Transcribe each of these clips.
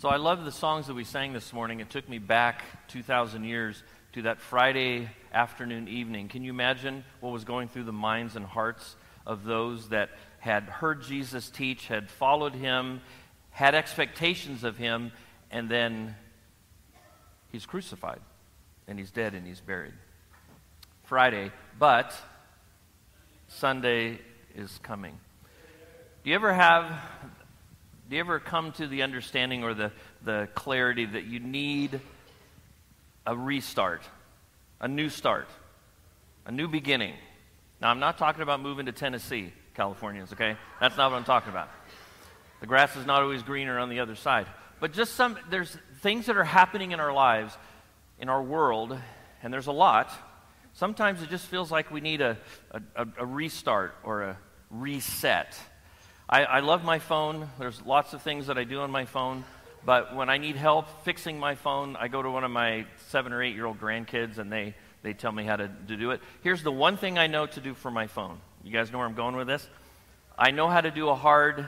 So I love the songs that we sang this morning. It took me back 2,000 years to that Friday afternoon evening. Can you imagine what was going through the minds and hearts of those that had heard Jesus teach, had followed him, had expectations of him, and then he's crucified, and he's dead, and he's buried. Friday, but Sunday is coming. Do you ever come to the understanding or the clarity that you need a restart, a new start, a new beginning? Now, I'm not talking about moving to Tennessee, Californians, okay? That's not what I'm talking about. The grass is not always greener on the other side. But just there's things that are happening in our lives, in our world, and there's a lot. Sometimes it just feels like we need a restart or a reset. I love my phone. There's lots of things that I do on my phone. But when I need help fixing my phone, I go to one of my 7 or 8-year-old grandkids, and they tell me how to do it. Here's the one thing I know to do for my phone. You guys know where I'm going with this? I know how to do a hard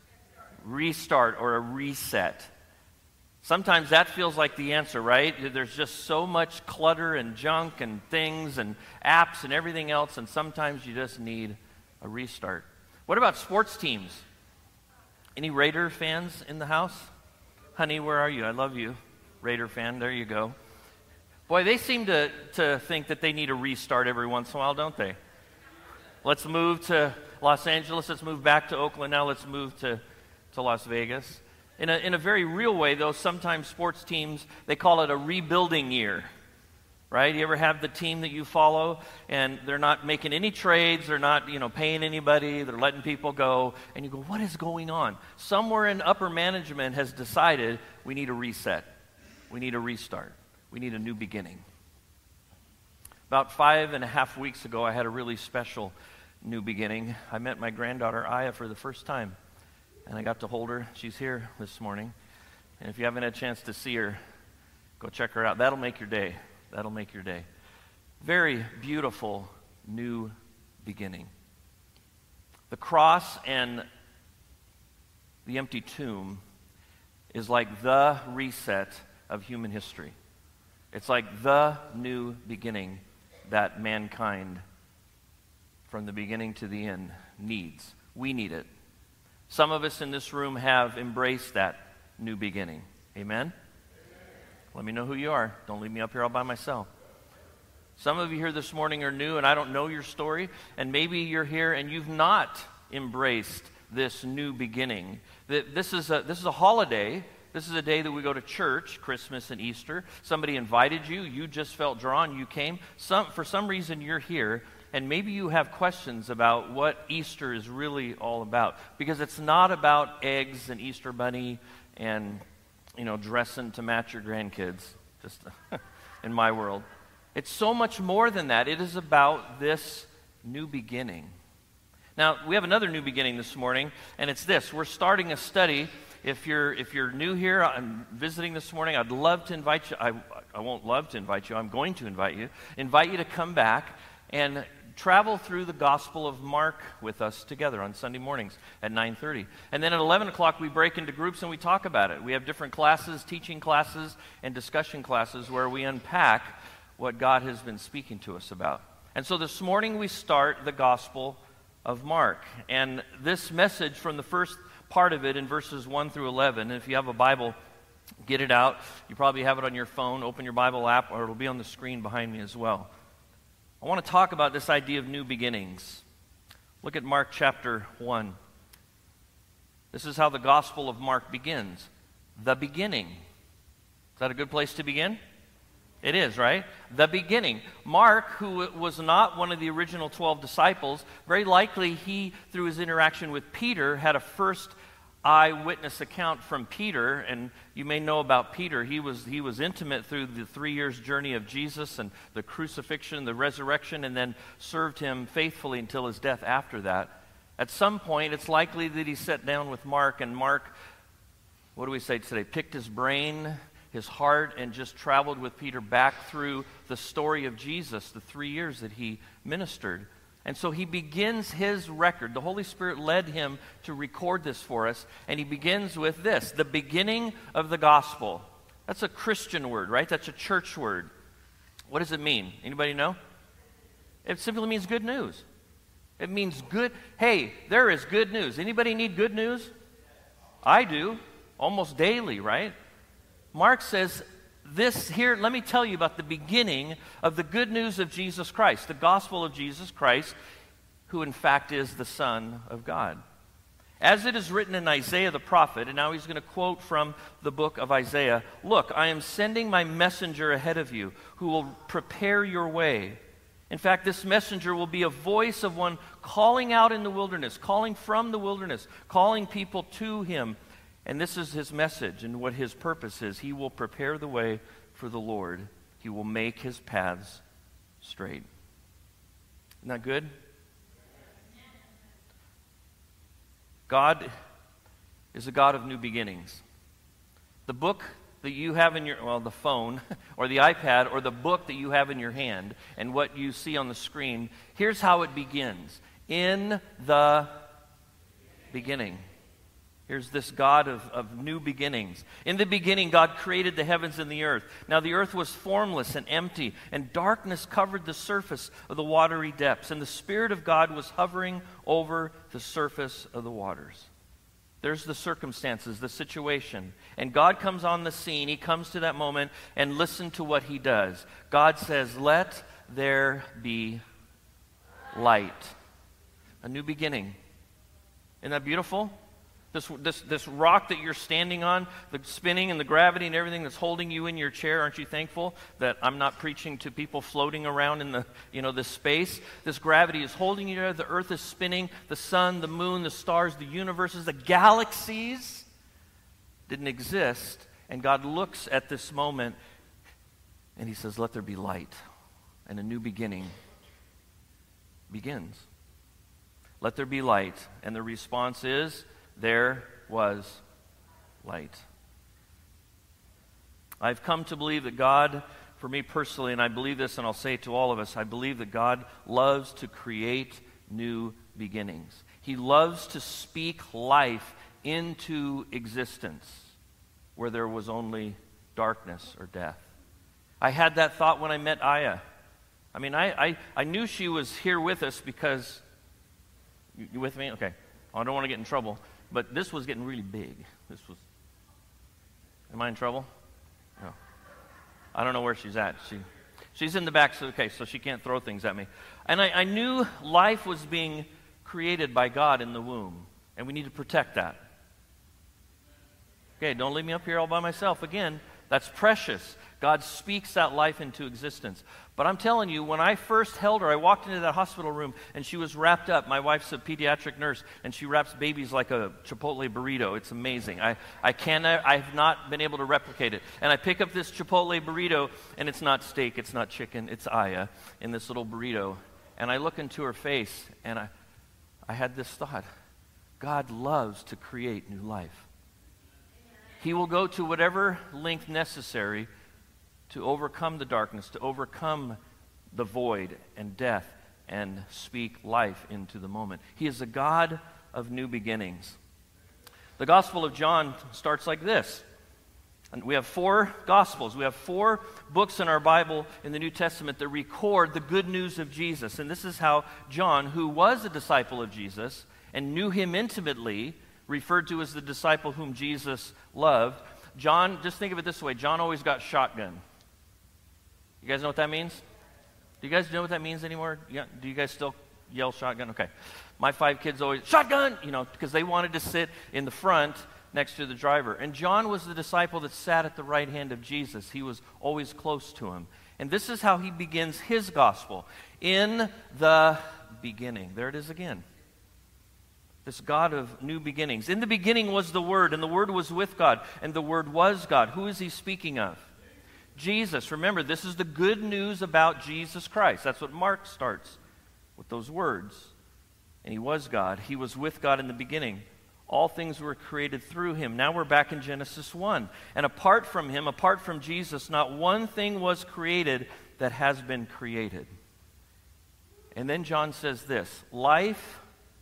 restart or a reset. Sometimes that feels like the answer, right? There's just so much clutter and junk and things and apps and everything else, and sometimes you just need a restart. What about sports teams? Any Raider fans in the house? Honey, where are you? I love you. Raider fan, there you go. Boy, they seem to think that they need a restart every once in a while, don't they? Let's move to Los Angeles. Let's move back to Oakland. Now let's move to Las Vegas. In a very real way, though, sometimes sports teams, they call it a rebuilding year, right? You ever have the team that you follow, and they're not making any trades, they're not, paying anybody, they're letting people go, and you go, what is going on? Somewhere in upper management has decided we need a reset, we need a restart, we need a new beginning. About 5.5 weeks ago, I had a really special new beginning. I met my granddaughter, Aya, for the first time. And I got to hold her. She's here this morning. And if you haven't had a chance to see her, go check her out. That'll make your day. That'll make your day. Very beautiful new beginning. The cross and the empty tomb is like the reset of human history. It's like the new beginning that mankind, from the beginning to the end, needs. We need it. Some of us in this room have embraced that new beginning. Amen? Let me know who you are. Don't leave me up here all by myself. Some of you here this morning are new, and I don't know your story, and maybe you're here and you've not embraced this new beginning. This is a holiday. This is a day that we go to church, Christmas and Easter. Somebody invited you. You just felt drawn. You came. For some reason, you're here. And maybe you have questions about what Easter is really all about. Because it's not about eggs and Easter bunny and, dressing to match your grandkids, just in my world. It's so much more than that. It is about this new beginning. Now, we have another new beginning this morning, and it's this. We're starting a study. If you're new here, I'm visiting this morning, I'd love to invite you. I won't love to invite you. I'm going to invite you to come back and travel through the Gospel of Mark with us together on Sunday mornings at 9:30. And then at 11 o'clock, we break into groups and we talk about it. We have different classes, teaching classes, and discussion classes where we unpack what God has been speaking to us about. And so this morning, we start the Gospel of Mark. And this message from the first part of it in verses 1 through 11, and if you have a Bible, get it out. You probably have it on your phone. Open your Bible app, or it'll be on the screen behind me as well. I want to talk about this idea of new beginnings. Look at Mark chapter 1. This is how the Gospel of Mark begins. The beginning. Is that a good place to begin? It is, right? The beginning. Mark, who was not one of the original 12 disciples, very likely he, through his interaction with Peter, had a first eyewitness account from Peter, and you may know about Peter. He was intimate through the 3 years journey of Jesus and the crucifixion, the resurrection, and then served him faithfully until his death after that. At some point, it's likely that he sat down with Mark, and Mark, what do we say today, picked his brain, his heart, and just traveled with Peter back through the story of Jesus, the 3 years that he ministered. And so he begins his record. The Holy Spirit led him to record this for us. And he begins with this, the beginning of the gospel. That's a Christian word, right? That's a church word. What does it mean? Anybody know? It simply means good news. It means good. Hey, there is good news. Anybody need good news? I do. Almost daily, right? Mark says, this here, let me tell you about the beginning of the good news of Jesus Christ, the gospel of Jesus Christ, who in fact is the Son of God. As it is written in Isaiah the prophet, and now he's going to quote from the book of Isaiah, "Look, I am sending my messenger ahead of you, who will prepare your way. In fact, this messenger will be a voice of one calling out in the wilderness, calling from the wilderness, calling people to him." And this is his message and what his purpose is. He will prepare the way for the Lord. He will make his paths straight. Isn't that good? God is a God of new beginnings. The book that you have in your, the phone or the iPad or the book that you have in your hand and what you see on the screen, here's how it begins. In the beginning. Here's this God of new beginnings. In the beginning, God created the heavens and the earth. Now the earth was formless and empty, and darkness covered the surface of the watery depths, and the Spirit of God was hovering over the surface of the waters. There's the circumstances, the situation. And God comes on the scene. He comes to that moment, and listen to what he does. God says, "Let there be light." A new beginning. Isn't that beautiful? This rock that you're standing on, the spinning and the gravity and everything that's holding you in your chair, aren't you thankful that I'm not preaching to people floating around in this space? This gravity is holding you there. The earth is spinning. The sun, the moon, the stars, the universes, the galaxies didn't exist. And God looks at this moment and he says, "Let there be light." And a new beginning begins. Let there be light. And the response is, there was light. I've come to believe that God, for me personally, and I believe this and I'll say it to all of us, I believe that God loves to create new beginnings. He loves to speak life into existence where there was only darkness or death. I had that thought when I met Aya. I mean, I knew she was here with us because, you with me? Okay. I don't want to get in trouble. But this was getting really big. Am I in trouble? No. I don't know where she's at. She's in the back, so she can't throw things at me. And I knew life was being created by God in the womb, and we need to protect that. Okay, don't leave me up here all by myself again. That's precious. God speaks that life into existence. But I'm telling you, when I first held her, I walked into that hospital room and she was wrapped up. My wife's a pediatric nurse and she wraps babies like a Chipotle burrito. It's amazing. I have not been able to replicate it. And I pick up this Chipotle burrito and it's not steak, it's not chicken, it's Aya in this little burrito. And I look into her face and I had this thought. God loves to create new life. He will go to whatever length necessary to overcome the darkness, to overcome the void and death, and speak life into the moment. He is a God of new beginnings. The Gospel of John starts like this. And we have 4 Gospels. We have 4 books in our Bible in the New Testament that record the good news of Jesus. And this is how John, who was a disciple of Jesus and knew him intimately, referred to as the disciple whom Jesus loved. John, just think of it this way. John always got shotgun. You guys know what that means? Do you guys know what that means anymore? Do you guys still yell shotgun? Okay. My 5 kids always, shotgun, because they wanted to sit in the front next to the driver. And John was the disciple that sat at the right hand of Jesus. He was always close to him. And this is how he begins his gospel. In the beginning. There it is again. This God of new beginnings. In the beginning was the Word, and the Word was with God, and the Word was God. Who is he speaking of? Jesus. Remember, this is the good news about Jesus Christ. That's what Mark starts with those words. And he was God. He was with God in the beginning. All things were created through him. Now we're back in Genesis 1. And apart from him, apart from Jesus, not one thing was created that has been created. And then John says this, life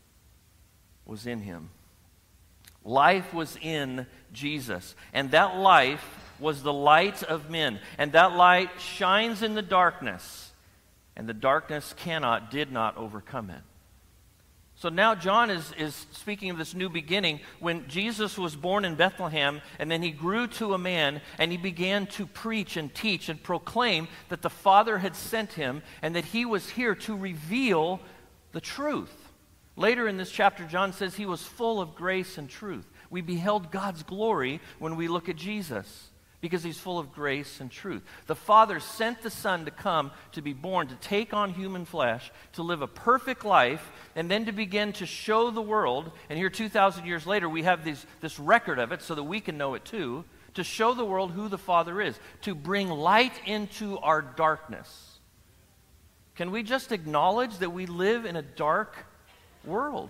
was in him. Life was in Jesus. And that life was the light of men. And that light shines in the darkness. And the darkness did not overcome it. So now John is speaking of this new beginning when Jesus was born in Bethlehem, and then he grew to a man, and he began to preach and teach and proclaim that the Father had sent him and that he was here to reveal the truth. Later in this chapter, John says he was full of grace and truth. We beheld God's glory when we look at Jesus, because he's full of grace and truth. The Father sent the Son to come, to be born, to take on human flesh, to live a perfect life, and then to begin to show the world, and here 2,000 years later we have this record of it so that we can know it too, to show the world who the Father is, to bring light into our darkness. Can we just acknowledge that we live in a dark world?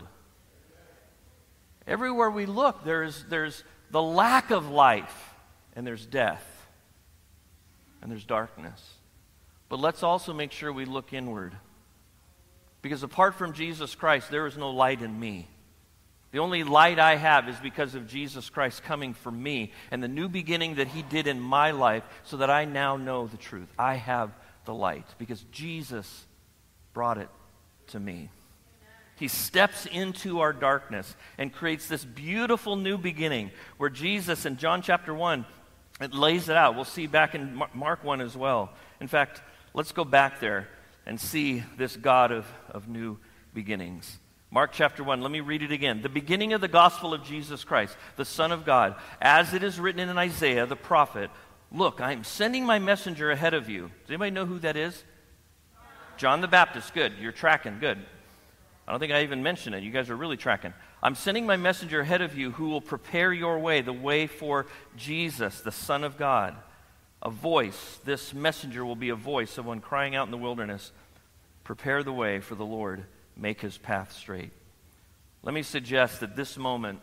Everywhere we look, there's the lack of life. And there's death, and there's darkness. But let's also make sure we look inward. Because apart from Jesus Christ, there is no light in me. The only light I have is because of Jesus Christ coming for me and the new beginning that he did in my life so that I now know the truth. I have the light because Jesus brought it to me. He steps into our darkness and creates this beautiful new beginning where Jesus in John chapter 1, it lays it out. We'll see back in Mark 1 as well. In fact, let's go back there and see this God of new beginnings. Mark chapter 1, let me read it again. The beginning of the gospel of Jesus Christ, the Son of God, as it is written in Isaiah the prophet, look, I am sending my messenger ahead of you. Does anybody know who that is? John the Baptist. Good. You're tracking. Good. I don't think I even mentioned it. You guys are really tracking. I'm sending my messenger ahead of you who will prepare your way, the way for Jesus, the Son of God. A voice, this messenger will be a voice of one crying out in the wilderness, prepare the way for the Lord, make his path straight. Let me suggest that this moment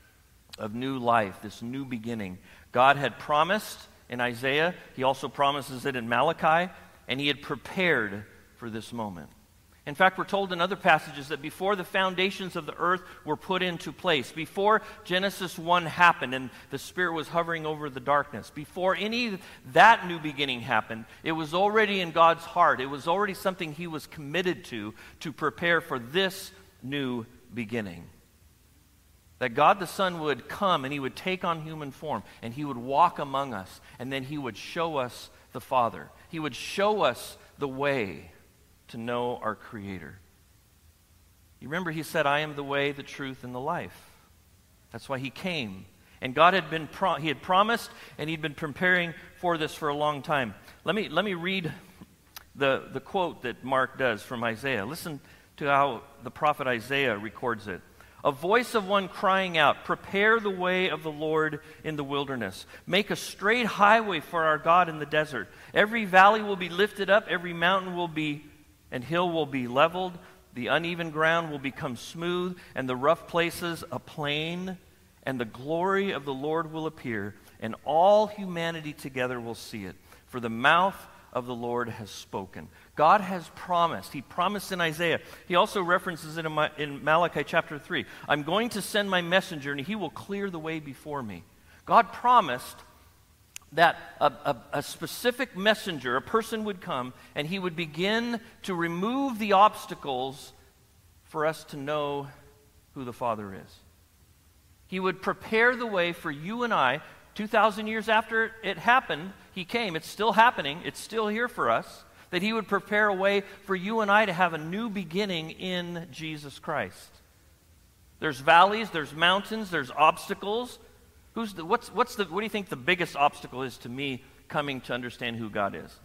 of new life, this new beginning, God had promised in Isaiah, he also promises it in Malachi, and he had prepared for this moment. In fact, we're told in other passages that before the foundations of the earth were put into place, before Genesis 1 happened and the Spirit was hovering over the darkness, before any of that new beginning happened, it was already in God's heart. It was already something he was committed to prepare for this new beginning. That God the Son would come and he would take on human form and he would walk among us and then he would show us the Father. He would show us the way to know our Creator. You remember he said, I am the way, the truth, and the life. That's why he came. And God had he had promised, and he'd been preparing for this for a long time. Let me read the quote that Mark does from Isaiah. Listen to how the prophet Isaiah records it. A voice of one crying out, prepare the way of the Lord in the wilderness. Make a straight highway for our God in the desert. Every valley will be lifted up, every mountain and hill will be leveled, the uneven ground will become smooth, and the rough places a plain, and the glory of the Lord will appear, and all humanity together will see it. For the mouth of the Lord has spoken. God has promised. He promised in Isaiah. He also references it in Malachi chapter 3. I'm going to send my messenger, and he will clear the way before me. God promised that a specific messenger, a person would come, and he would begin to remove the obstacles for us to know who the Father is. He would prepare the way for you and I. 2,000 years after it happened, he came. It's still happening. It's still here for us. That he would prepare a way for you and I to have a new beginning in Jesus Christ. There's valleys, there's mountains, there's obstacles. What do you think the biggest obstacle is to me coming to understand who God is?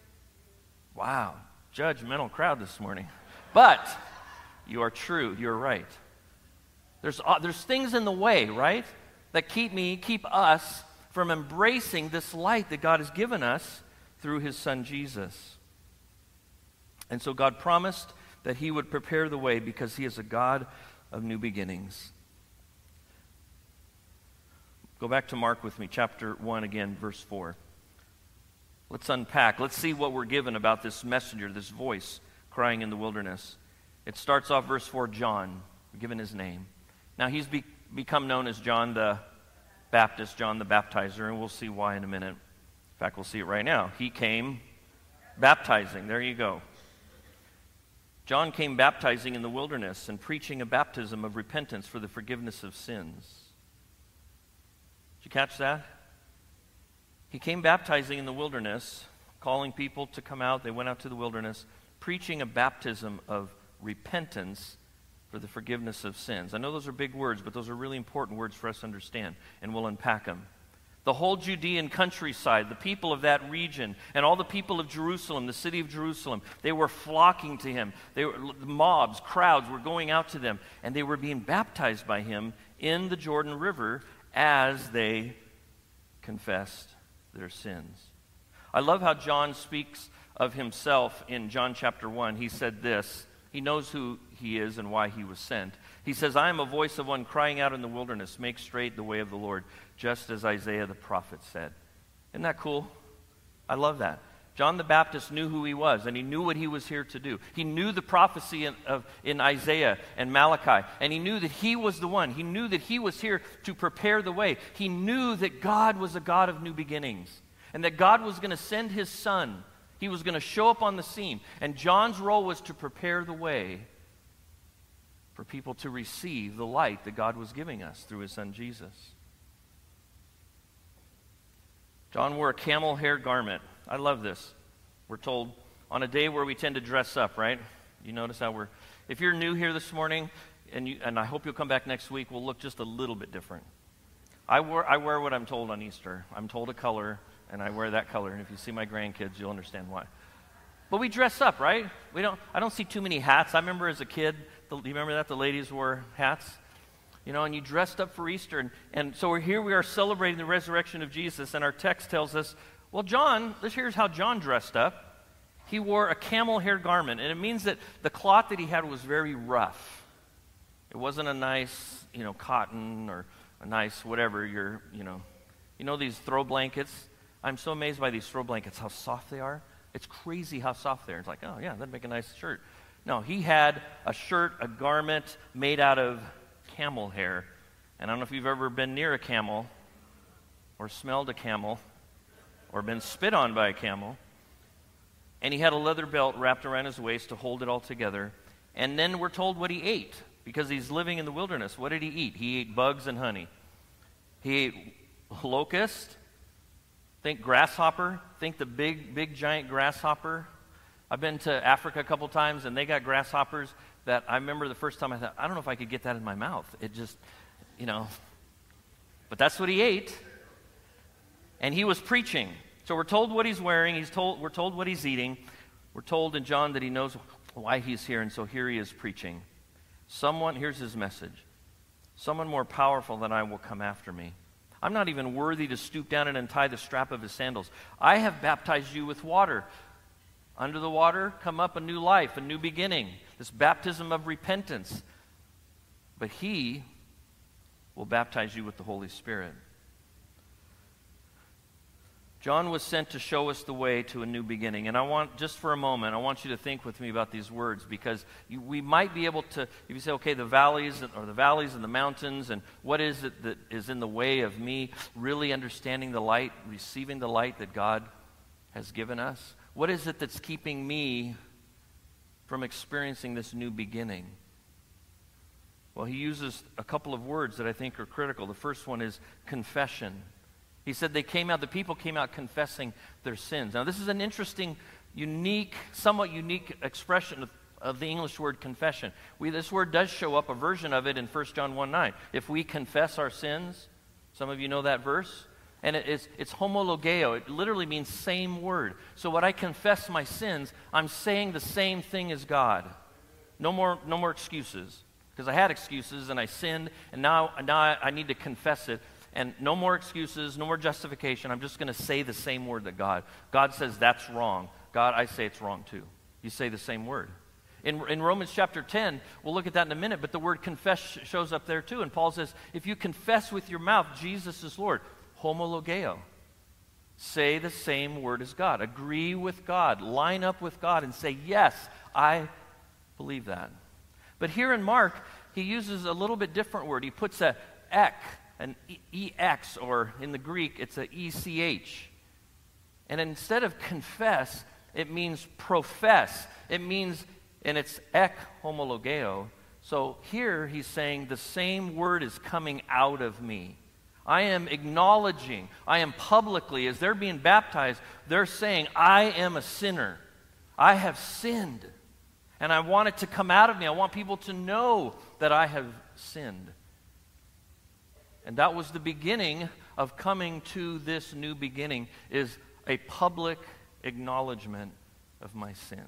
Wow, judgmental crowd this morning. But you are true, you're right. There's things in the way, right, that keep us from embracing this light that God has given us through his Son Jesus. And so God promised that he would prepare the way because he is a God of new beginnings. Go back to Mark with me, chapter 1 again, verse 4. Let's unpack. Let's see what we're given about this messenger, this voice crying in the wilderness. It starts off verse 4, John, given his name. Now he's become known as John the Baptist, John the Baptizer, and we'll see why in a minute. In fact, we'll see it right now. He came baptizing. There you go. John came baptizing in the wilderness and preaching a baptism of repentance for the forgiveness of sins. Did you catch that? He came baptizing in the wilderness, calling people to come out. They went out to the wilderness, preaching a baptism of repentance for the forgiveness of sins. I know those are big words, but those are really important words for us to understand, and we'll unpack them. The whole Judean countryside, the people of that region, and all the people of Jerusalem, the city of Jerusalem, they were flocking to him. Mobs, crowds were going out to them, and they were being baptized by him in the Jordan River as they confessed their sins. I love how John speaks of himself in John chapter 1. He said this. He knows who he is and why he was sent. He says, I am a voice of one crying out in the wilderness, make straight the way of the Lord, just as Isaiah the prophet said. Isn't that cool? I love that. John the Baptist knew who he was, and he knew what he was here to do. He knew the prophecy in Isaiah and Malachi, and he knew that he was the one. He knew that he was here to prepare the way. He knew that God was a God of new beginnings, and that God was going to send his son. He was going to show up on the scene, and John's role was to prepare the way for people to receive the light that God was giving us through his son Jesus. John wore a camel hair garment. I love this. We're told on a day where we tend to dress up, right? You notice how if you're new here this morning, and I hope you'll come back next week, we'll look just a little bit different. I wear what I'm told on Easter. I'm told a color, and I wear that color. And if you see my grandkids, you'll understand why. But we dress up, right? I don't see too many hats. I remember as a kid, do you remember that? The ladies wore hats. And you dressed up for Easter. And so we are celebrating the resurrection of Jesus, and our text tells us, well, here's how John dressed up. He wore a camel hair garment, and it means that the cloth that he had was very rough. It wasn't a nice, cotton or a nice whatever, these throw blankets. I'm so amazed by these throw blankets, how soft they are. It's crazy how soft they are. It's like, oh yeah, that'd make a nice shirt. No, he had a shirt, a garment made out of camel hair. And I don't know if you've ever been near a camel or smelled a camel or been spit on by a camel. And he had a leather belt wrapped around his waist to hold it all together. And then we're told what he ate, because he's living in the wilderness. What did he eat? He ate bugs and honey. He ate locust. Think grasshopper. Think the big, giant grasshopper. I've been to Africa a couple times, and they got grasshoppers that I remember the first time I thought, I don't know if I could get that in my mouth. It just, But that's what he ate. And he was preaching. So we're told what he's wearing. We're told what he's eating. We're told in John that he knows why he's here, and so here he is preaching. Here's his message. Someone more powerful than I will come after me. I'm not even worthy to stoop down and untie the strap of his sandals. I have baptized you with water. Under the water, come up a new life, a new beginning, this baptism of repentance. But he will baptize you with the Holy Spirit. John was sent to show us the way to a new beginning. And I want you to think with me about these words, because we might be able to, if you say, okay, the valleys and the mountains, and what is it that is in the way of me really understanding the light, receiving the light that God has given us? What is it that's keeping me from experiencing this new beginning? Well, he uses a couple of words that I think are critical. The first one is confession. He said the people came out confessing their sins. Now, this is an interesting, somewhat unique expression of the English word confession. This word does show up, a version of it, in 1 John 1:9. If we confess our sins, some of you know that verse, and it's homologeo. It literally means same word. So when I confess my sins, I'm saying the same thing as God. No more excuses, because I had excuses and I sinned, and now I need to confess it. And no more excuses, no more justification. I'm just going to say the same word that God. God says that's wrong. God, I say it's wrong too. You say the same word. In Romans chapter 10, we'll look at that in a minute, but the word confess shows up there too. And Paul says, if you confess with your mouth Jesus is Lord, homologeo. Say the same word as God. Agree with God. Line up with God and say, yes, I believe that. But here in Mark, he uses a little bit different word. He puts a ek, an ex, or in the Greek, it's a ech. And instead of confess, it means profess. It means, and it's ek homologeo. So here he's saying the same word is coming out of me. I am acknowledging, I am publicly, as they're being baptized, they're saying, I am a sinner. I have sinned. And I want it to come out of me. I want people to know that I have sinned. And that was the beginning of coming to this new beginning, is a public acknowledgement of my sin.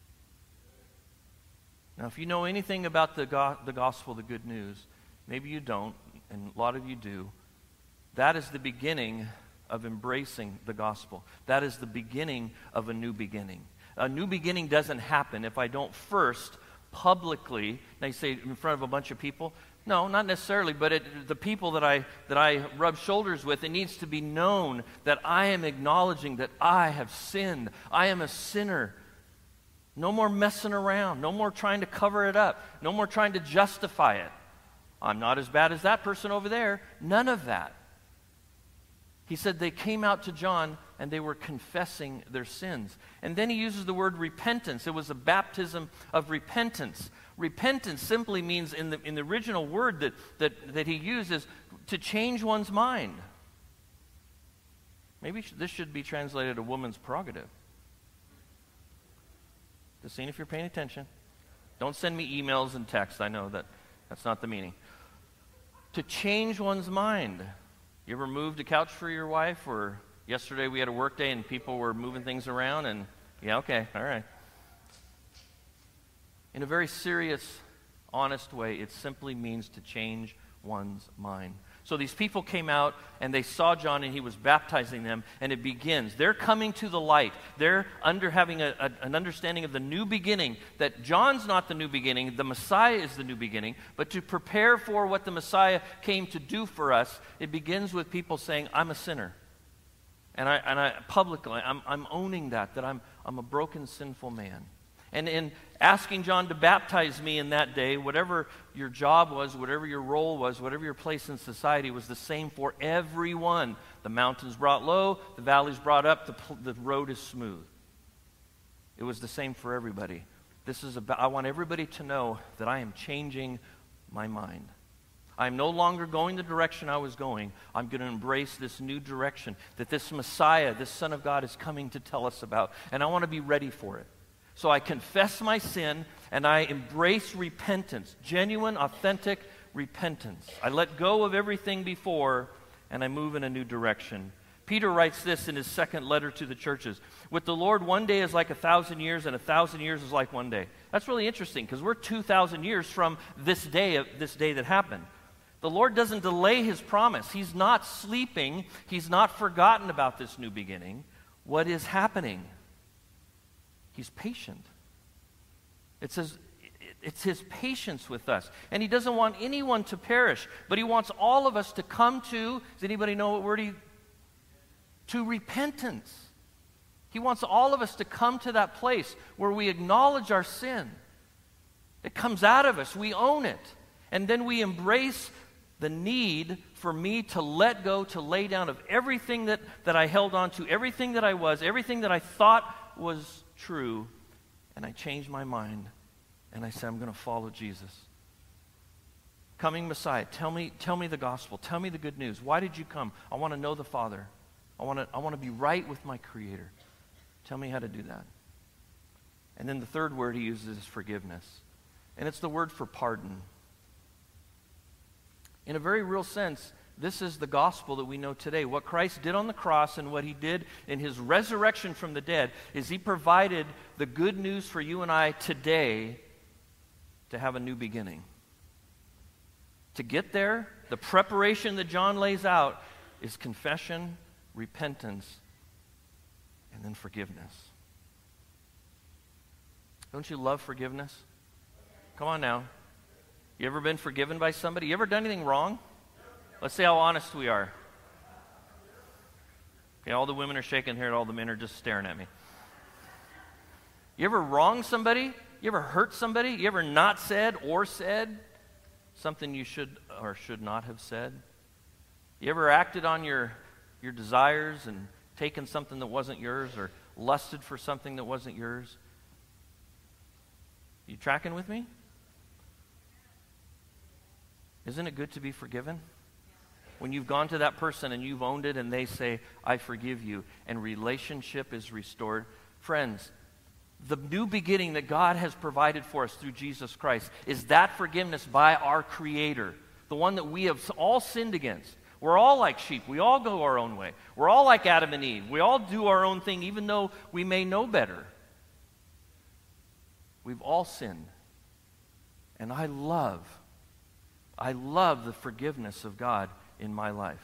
Now, if you know anything about the gospel, the good news, maybe you don't, and a lot of you do, that is the beginning of embracing the gospel. That is the beginning of a new beginning. A new beginning doesn't happen if I don't first publicly, now you say in front of a bunch of people, no, not necessarily, but the people that I rub shoulders with, it needs to be known that I am acknowledging that I have sinned. I am a sinner. No more messing around. No more trying to cover it up. No more trying to justify it. I'm not as bad as that person over there. None of that. He said they came out to John and they were confessing their sins. And then he uses the word repentance. It was a baptism of repentance. Repentance simply means, in the original word that he uses, to change one's mind. Maybe this should be translated a woman's prerogative. Just seeing if you're paying attention. Don't send me emails and texts. I know that's not the meaning. To change one's mind. You ever moved a couch for your wife? Or yesterday we had a work day and people were moving things around and, yeah, okay, all right. In a very serious, honest way, it simply means to change one's mind. So these people came out and they saw John and he was baptizing them, and it begins. They're coming to the light. They're having an understanding of the new beginning, that John's not the new beginning, the Messiah is the new beginning, but to prepare for what the Messiah came to do for us, it begins with people saying, I'm a sinner. And I publicly, I'm owning that I'm a broken, sinful man. And in asking John to baptize me in that day, whatever your job was, whatever your role was, whatever your place in society, was the same for everyone. The mountains brought low, the valleys brought up, the road is smooth. It was the same for everybody. I want everybody to know that I am changing my mind. I'm no longer going the direction I was going. I'm going to embrace this new direction that this Messiah, this Son of God, is coming to tell us about. And I want to be ready for it. So I confess my sin and I embrace repentance, genuine, authentic repentance. I let go of everything before and I move in a new direction. Peter writes this in his second letter to the churches. With the Lord, one day is like 1,000 years, and 1,000 years is like one day. That's really interesting because we're 2,000 years from this day that happened. The Lord doesn't delay his promise. He's not sleeping. He's not forgotten about this new beginning. What is happening? He's patient. It says it's his patience with us. And he doesn't want anyone to perish, but he wants all of us to come to, does anybody know what word to repentance. He wants all of us to come to that place where we acknowledge our sin. It comes out of us. We own it. And then we embrace the need for me to let go, to lay down of everything that I held on to, everything that I was, everything that I thought was true, and I changed my mind, and I said, I'm going to follow Jesus. Coming Messiah, tell me the gospel. Tell me the good news. Why did you come? I want to know the Father. I want to be right with my Creator. Tell me how to do that. And then the third word he uses is forgiveness. And it's the word for pardon. In a very real sense, this is the gospel that we know today. What Christ did on the cross and what he did in his resurrection from the dead is he provided the good news for you and I today to have a new beginning. To get there, the preparation that John lays out is confession, repentance, and then forgiveness. Don't you love forgiveness? Come on now. You ever been forgiven by somebody? You ever done anything wrong? Let's see how honest we are. Okay, all the women are shaking here and all the men are just staring at me. You ever wronged somebody You ever hurt somebody? You ever not said or said something you should or should not have said? You ever acted on your desires and taken something that wasn't yours, or lusted for something that wasn't yours? You tracking with me? Isn't it good to be forgiven? When you've gone to that person and you've owned it and they say, I forgive you, and relationship is restored. Friends, the new beginning that God has provided for us through Jesus Christ is that forgiveness by our Creator, the one that we have all sinned against. We're all like sheep. We all go our own way. We're all like Adam and Eve. We all do our own thing even though we may know better. We've all sinned. And I love the forgiveness of God in my life.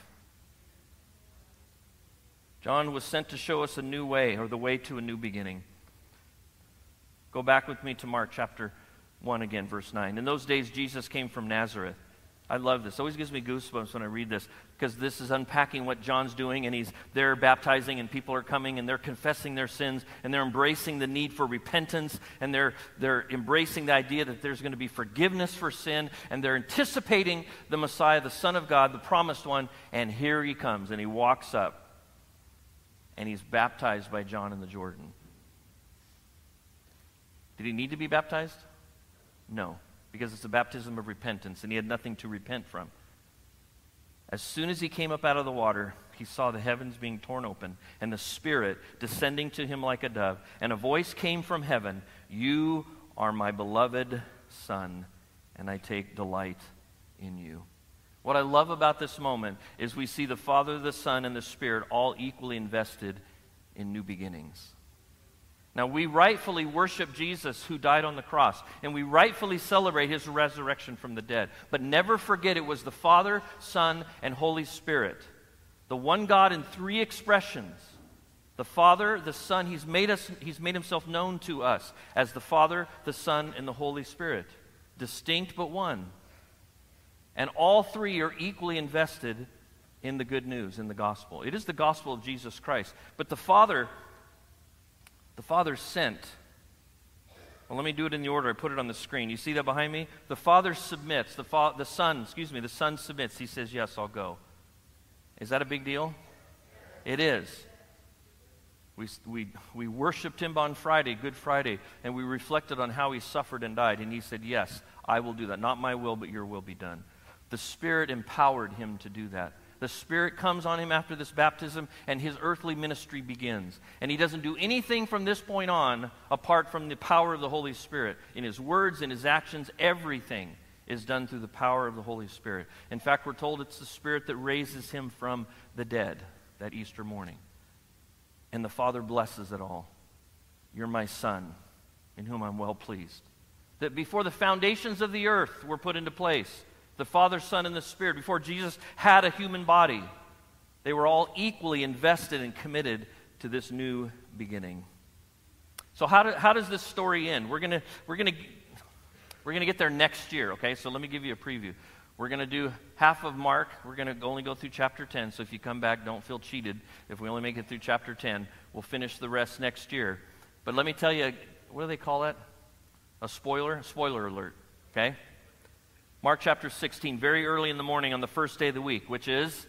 John was sent to show us a new way, or the way to a new beginning. Go back with me to Mark chapter 1 again, verse 9. In those days, Jesus came from Nazareth. I love this. It always gives me goosebumps when I read this, because this is unpacking what John's doing, and he's there baptizing, and people are coming, and they're confessing their sins, and they're embracing the need for repentance, and they're embracing the idea that there's going to be forgiveness for sin, and they're anticipating the Messiah, the Son of God, the promised one, and here he comes, and he walks up, and he's baptized by John in the Jordan. Did he need to be baptized? No, because it's a baptism of repentance, and he had nothing to repent from. As soon as he came up out of the water, he saw the heavens being torn open, and the Spirit descending to him like a dove, and a voice came from heaven, "You are my beloved Son, and I take delight in you." What I love about this moment is we see the Father, the Son, and the Spirit all equally invested in new beginnings. Now, we rightfully worship Jesus who died on the cross, and we rightfully celebrate his resurrection from the dead. But never forget it was the Father, Son, and Holy Spirit, the one God in three expressions. The Father, the Son, he's made himself known to us as the Father, the Son, and the Holy Spirit. Distinct but one. And all three are equally invested in the good news, in the gospel. It is the gospel of Jesus Christ. But the Father sent. Well, let me do it in the order. I put it on the screen. You see that behind me? The Father submits. The Son submits. He says, yes, I'll go. Is that a big deal? It is. We worshiped him on Friday, Good Friday, and we reflected on how he suffered and died. And he said, yes, I will do that. Not my will, but your will be done. The Spirit empowered him to do that. The Spirit comes on him after this baptism, and his earthly ministry begins. And he doesn't do anything from this point on apart from the power of the Holy Spirit. In his words, in his actions, everything is done through the power of the Holy Spirit. In fact, we're told it's the Spirit that raises him from the dead that Easter morning. And the Father blesses it all. You're my Son, in whom I'm well pleased. That before the foundations of the earth were put into place, the Father, Son, and the Spirit, before Jesus had a human body, they were all equally invested and committed to this new beginning. So how does this story end? We're gonna get there next year, okay? So let me give you a preview. We're going to do half of Mark. We're going to only go through chapter 10, so if you come back, don't feel cheated. If we only make it through chapter 10, we'll finish the rest next year. But let me tell you, what do they call that? A spoiler? Spoiler alert, okay? Mark chapter 16, very early in the morning on the first day of the week, which is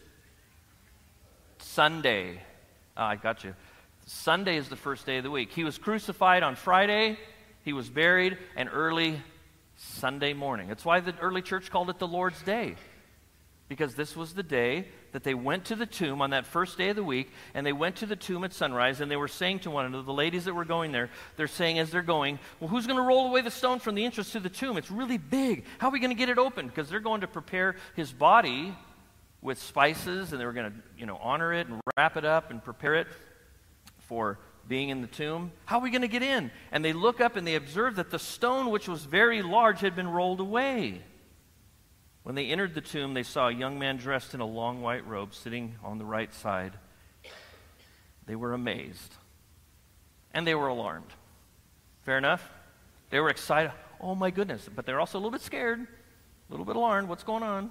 Sunday. I got you. Sunday is the first day of the week. He was crucified on Friday, he was buried, and early Sunday morning. That's why the early church called it the Lord's Day, because this was the day that they went to the tomb on that first day of the week, and they went to the tomb at sunrise, and they were saying to one another, the ladies that were going there, they're saying as they're going, well, who's going to roll away the stone from the entrance to the tomb? It's really big. How are we going to get it open? Because they're going to prepare his body with spices, and they were going to, honor it and wrap it up and prepare it for being in the tomb. How are we going to get in? And they look up and they observe that the stone, which was very large, had been rolled away. When they entered the tomb, they saw a young man dressed in a long white robe sitting on the right side. They were amazed. And they were alarmed. Fair enough? They were excited. Oh my goodness. But they're also a little bit scared, a little bit alarmed. What's going on?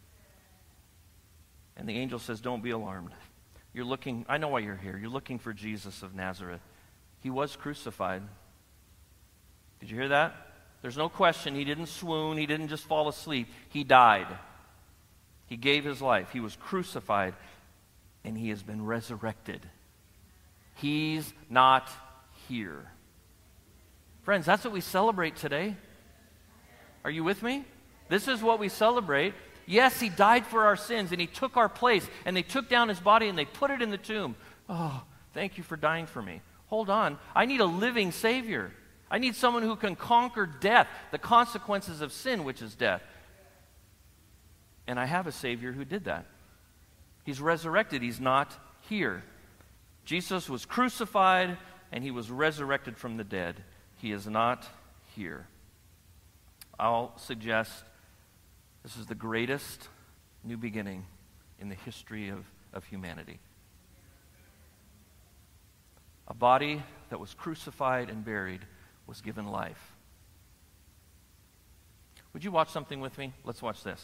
And the angel says, don't be alarmed. You're looking, I know why you're here. You're looking for Jesus of Nazareth. He was crucified. Did you hear that? There's no question. He didn't swoon. He didn't just fall asleep. He died. He gave his life. He was crucified, and he has been resurrected. He's not here. Friends, that's what we celebrate today. Are you with me? This is what we celebrate. Yes, he died for our sins, and he took our place, and they took down his body, and they put it in the tomb. Oh, thank you for dying for me. Hold on. I need a living Savior. I need someone who can conquer death, the consequences of sin, which is death. And I have a Savior who did that. He's resurrected. He's not here. Jesus was crucified, and he was resurrected from the dead. He is not here. I'll suggest this is the greatest new beginning in the history of humanity. A body that was crucified and buried was given life. Would you watch something with me? Let's watch this.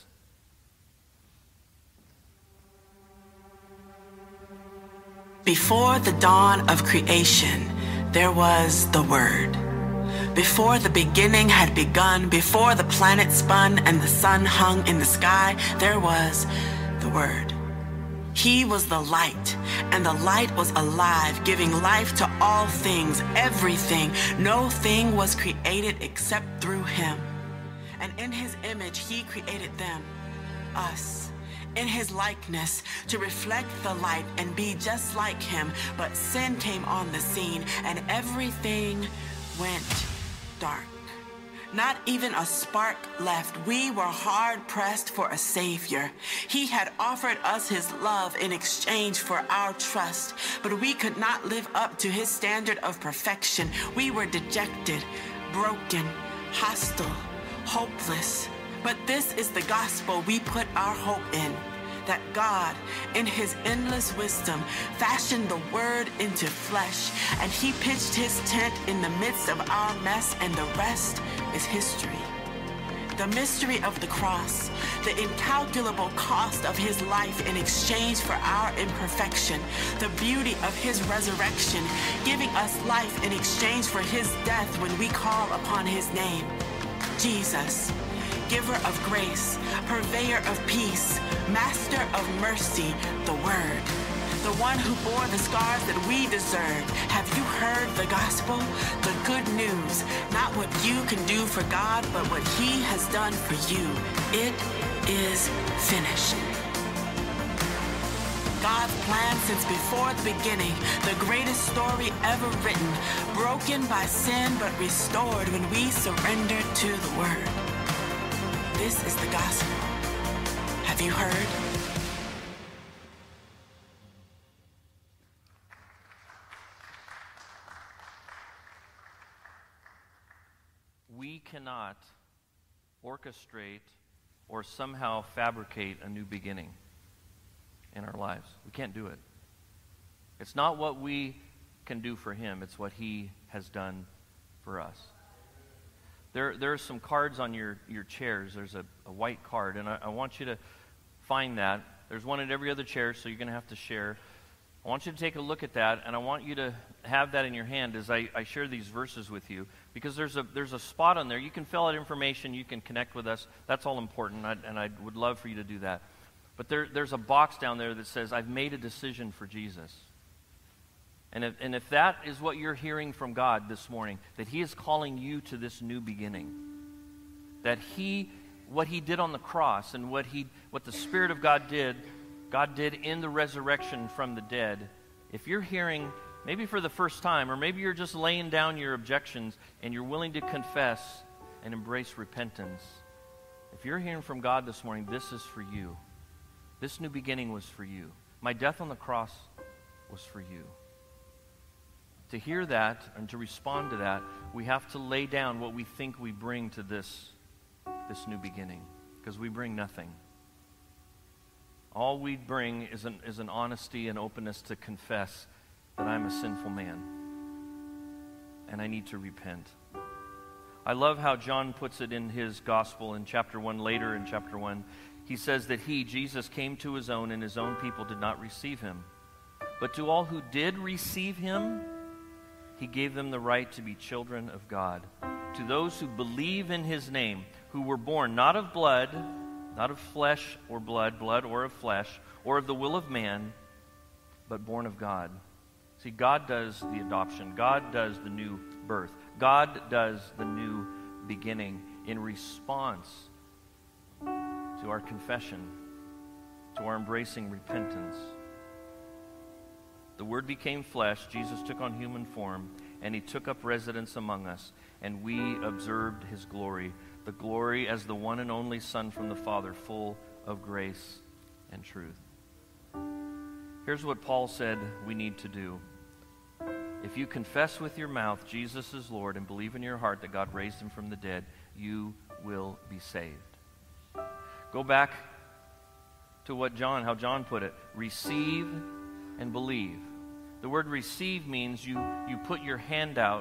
Before the dawn of creation, there was the Word. Before the beginning had begun, before the planet spun and the sun hung in the sky, there was the Word. He was the light, and the light was alive, giving life to all things, everything. No thing was created except through him. And in his image, he created them, us, in his likeness, to reflect the light and be just like him. But sin came on the scene, and everything went dark. Not even a spark left. We were hard-pressed for a Savior. He had offered us his love in exchange for our trust, but we could not live up to his standard of perfection. We were dejected, broken, hostile, hopeless. But this is the gospel we put our hope in. That God, in his endless wisdom, fashioned the Word into flesh, and he pitched his tent in the midst of our mess, and the rest is history. The mystery of the cross, the incalculable cost of his life in exchange for our imperfection, the beauty of his resurrection, giving us life in exchange for his death when we call upon his name. Jesus, giver of grace, purveyor of peace, master of mercy, the Word, the one who bore the scars that we deserved. Have you heard the gospel? The good news, not what you can do for God, but what he has done for you. It is finished. God's plan since before the beginning, the greatest story ever written, broken by sin but restored when we surrendered to the Word. This is the gospel. Have you heard? We cannot orchestrate or somehow fabricate a new beginning in our lives. We can't do it. It's not what we can do for him. It's what he has done for us. There are some cards on your chairs. There's a white card, and I want you to find that. There's one at every other chair, so you're going to have to share. I want you to take a look at that, and I want you to have that in your hand as I share these verses with you, because there's a spot on there. You can fill out information. You can connect with us. That's all important, and I would love for you to do that. But there's a box down there that says, I've made a decision for Jesus. And if that is what you're hearing from God this morning, that he is calling you to this new beginning, that what he did on the cross and what the Spirit of God did in the resurrection from the dead, if you're hearing, maybe for the first time, or maybe you're just laying down your objections and you're willing to confess and embrace repentance, if you're hearing from God this morning, this is for you. This new beginning was for you. My death on the cross was for you. To hear that and to respond to that, we have to lay down what we think we bring to this new beginning, because we bring nothing. All we bring is an honesty and openness to confess that I'm a sinful man and I need to repent. I love how John puts it in his gospel in chapter 1, later in chapter 1. He says that Jesus, came to his own, and his own people did not receive him. But to all who did receive him, he gave them the right to be children of God, to those who believe in his name, who were born not of blood, not of flesh or blood, blood or of flesh, or of the will of man, but born of God. See, God does the adoption. God does the new birth. God does the new beginning in response to our confession, to our embracing repentance. The Word became flesh, Jesus took on human form, and he took up residence among us, and we observed his glory, the glory as the one and only Son from the Father, full of grace and truth. Here's what Paul said we need to do. If you confess with your mouth Jesus is Lord and believe in your heart that God raised him from the dead, you will be saved. Go back to how John put it. Receive and believe. The word receive means you put your hand out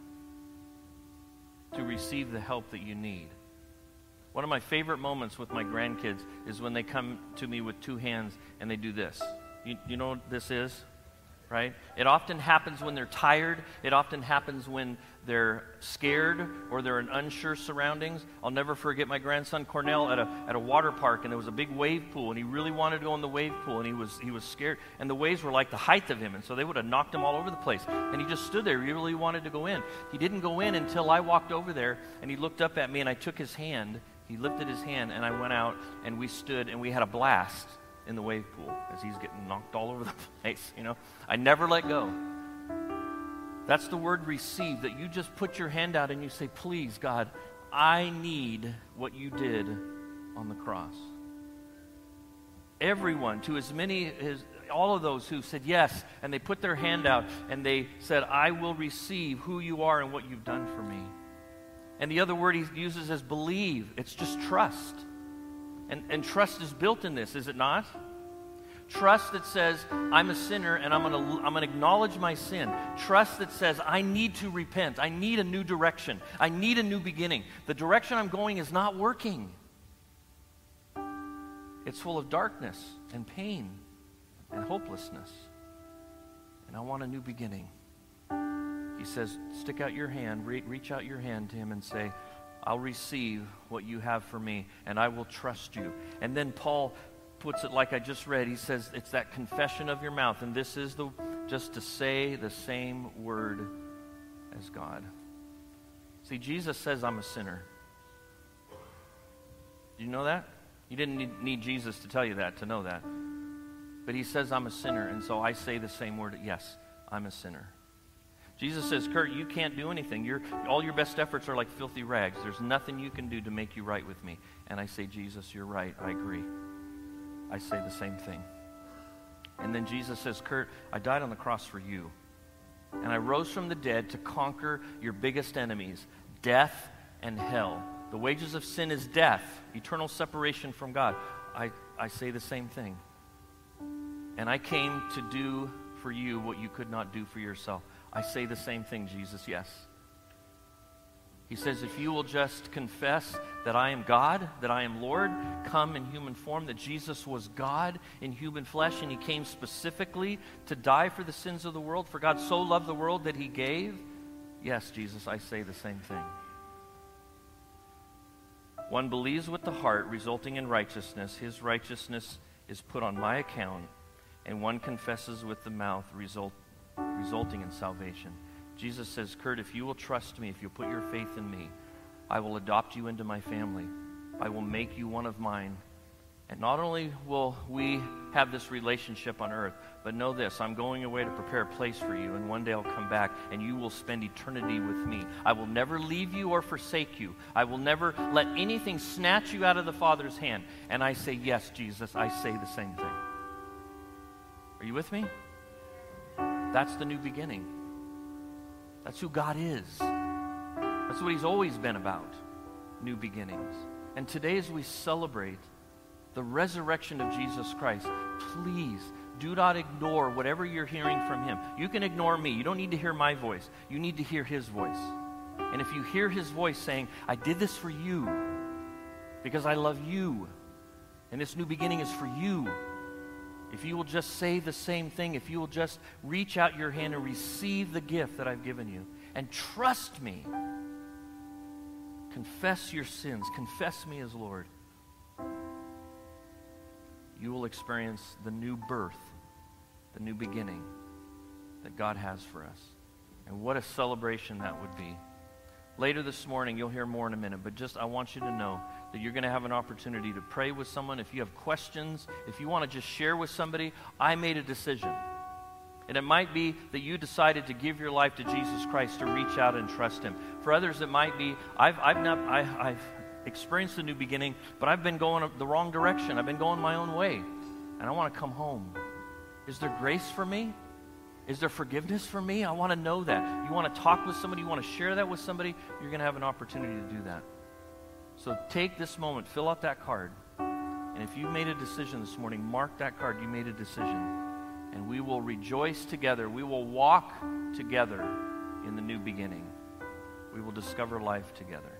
to receive the help that you need. One of my favorite moments with my grandkids is when they come to me with two hands and they do this. You know what this is? Right? It often happens when they're tired. It often happens when they're scared or they're in unsure surroundings. I'll never forget my grandson Cornell at a water park, and there was a big wave pool, and he really wanted to go in the wave pool, and he was scared, and the waves were like the height of him, and so they would have knocked him all over the place. And he just stood there. He really wanted to go in. He didn't go in until I walked over there, and he looked up at me, and I took his hand. He lifted his hand, and I went out, and we stood, and we had a blast in the wave pool as he's getting knocked all over the place, I never let go. That's the word receive, that you just put your hand out and you say, please, God, I need what you did on the cross. Everyone, to as many as all of those who said yes, and they put their hand out and they said, I will receive who you are and what you've done for me. And the other word he uses is believe. It's just trust. And trust is built in this, is it not? Trust that says, I'm a sinner and I'm gonna acknowledge my sin. Trust that says, I need to repent. I need a new direction. I need a new beginning. The direction I'm going is not working. It's full of darkness and pain and hopelessness. And I want a new beginning. He says, stick out your hand, reach out your hand to him and say, I'll receive what you have for me, and I will trust you. And then Paul puts it like I just read. He says it's that confession of your mouth, and this is just to say the same word as God. See, Jesus says I'm a sinner. Do you know that? You didn't need Jesus to tell you that, to know that. But he says I'm a sinner, and so I say the same word. Yes, I'm a sinner. Jesus says, Kurt, you can't do anything. All your best efforts are like filthy rags. There's nothing you can do to make you right with me. And I say, Jesus, you're right. I agree. I say the same thing. And then Jesus says, Kurt, I died on the cross for you. And I rose from the dead to conquer your biggest enemies, death and hell. The wages of sin is death, eternal separation from God. I say the same thing. And I came to do for you what you could not do for yourself. I say the same thing, Jesus, yes. He says, if you will just confess that I am God, that I am Lord, come in human form, that Jesus was God in human flesh, and he came specifically to die for the sins of the world, for God so loved the world that he gave. Yes, Jesus, I say the same thing. One believes with the heart, resulting in righteousness. His righteousness is put on my account. And one confesses with the mouth, resulting in salvation. Jesus says, Kurt, if you will trust me, if you'll put your faith in me, I will adopt you into my family. I will make you one of mine. And not only will we have this relationship on earth, but know this, I'm going away to prepare a place for you, and one day I'll come back, and you will spend eternity with me. I will never leave you or forsake you. I will never let anything snatch you out of the Father's hand. And I say, yes, Jesus, I say the same thing. Are you with me? That's the new beginning. That's who God is. That's what he's always been about, new beginnings. And today as we celebrate the resurrection of Jesus Christ, please do not ignore whatever you're hearing from him. You can ignore me. You don't need to hear my voice. You need to hear his voice. And if you hear his voice saying, I did this for you because I love you, and this new beginning is for you, if you will just say the same thing, if you will just reach out your hand and receive the gift that I've given you, and trust me, confess your sins, confess me as Lord, you will experience the new birth, the new beginning that God has for us. And what a celebration that would be. Later this morning, you'll hear more in a minute, but just I want you to know that you're going to have an opportunity to pray with someone. If you have questions, if you want to just share with somebody, I made a decision. And it might be that you decided to give your life to Jesus Christ, to reach out and trust Him. For others, it might be, I've experienced a new beginning, but I've been going the wrong direction. I've been going my own way, and I want to come home. Is there grace for me? Is there forgiveness for me? I want to know that. You want to talk with somebody, you want to share that with somebody, you're going to have an opportunity to do that. So take this moment, fill out that card, and if you made a decision this morning, mark that card, you made a decision, and we will rejoice together. We will walk together in the new beginning. We will discover life together.